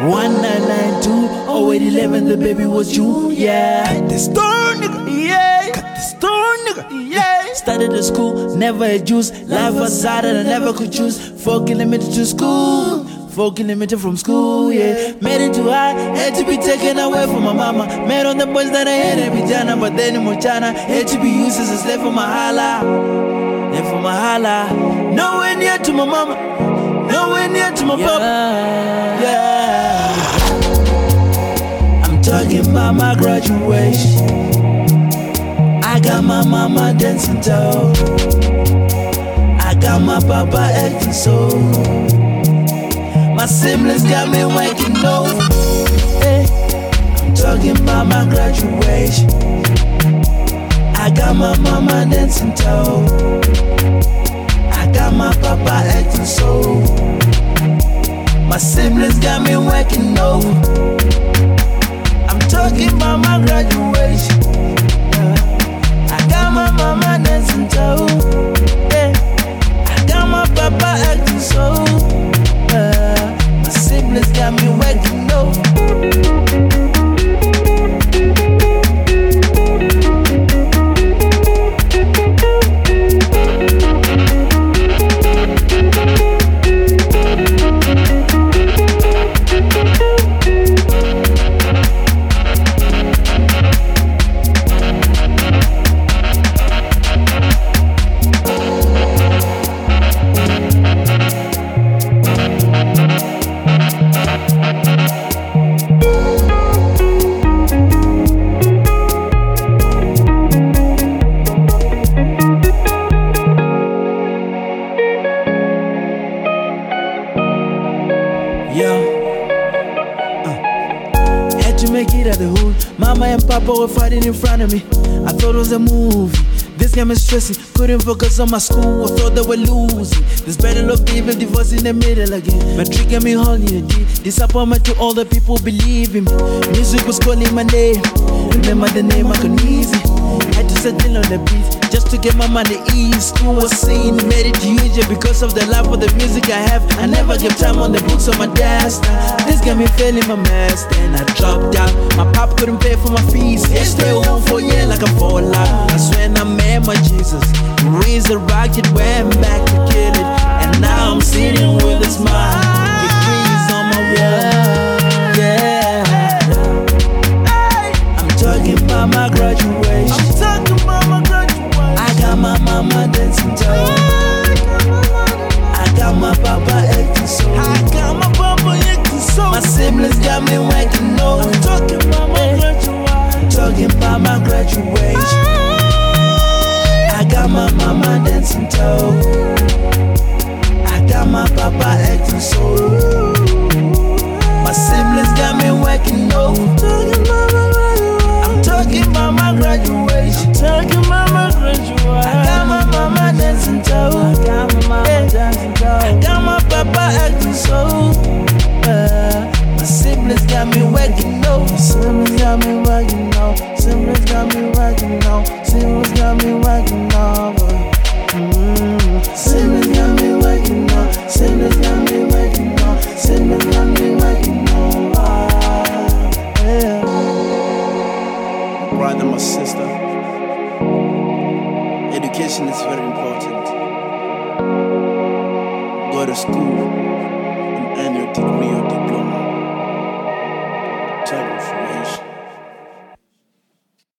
1992, 0811, the baby was you, yeah. Cut the store, nigga, yeah. Cut the store, nigga, yeah. Started at school, never had juice. Life was hard and I never could choose. 4 kilometers to school, 4 kilometers from school, yeah. Made it too high, had to be taken away from my mama. Made on the boys that I had every Jana, but then in Mochana, had to be used as a slave for my hala. And for my hala, nowhere near to my mama, nowhere near to my papa, yeah. I'm talking about my graduation. I got my mama dancing too. I got my papa acting so. My siblings got me waking up. Hey, I'm talking about my graduation. I got my mama dancing too. I got my papa acting so. My siblings got me waking up. I'm talking about my graduation. I got my mama dancing too. Yeah. I got my papa acting so. My siblings got me waking up. Had to make it out the hood. Mama and Papa were fighting in front of me. I thought it was a movie. This got me stressing, couldn't focus on my school. I thought they were losing. This battle of evil, divorce in the middle again. My trick got me holding a deep disappointment to all the people believing me. Music was calling my name. Remember the name Akonizi. Had to settle on the beat just to get my money easy. School was seen, made it huge because of the love for the music I have. I never gave time on the books on my desk. This got me failing my mess. Then I dropped out. My pop couldn't pay for my fees. Yeah, stay home for a year like a fallout. That's when I met my Jesus. Resurrected, went back to kill it. And now I'm sitting with a smile. Degrees on my wall. Yeah. I'm talking about my graduation. I'm talking about my graduation. I got my mama dancing too. I got my papa acting so. I got my papa acting so. My siblings got me waking up. I'm talking about my graduation. I'm talking about my graduation. I got my mama dancing too. I got my papa acting so. My siblings got me waking up. I'm talking about my graduation. I'm talking about my graduation. I got my mama dancing too. I got my mama dancing too. I got my papa acting so. My siblings got me waking up. Siblings got me waking up. Siblings got me waking up. Siblings got me waking up. Siblings got me waking up. Siblings got me waking up. Siblings got me waking up. Yeah. My brother, my sister, education is very important. Go to school and earn your degree.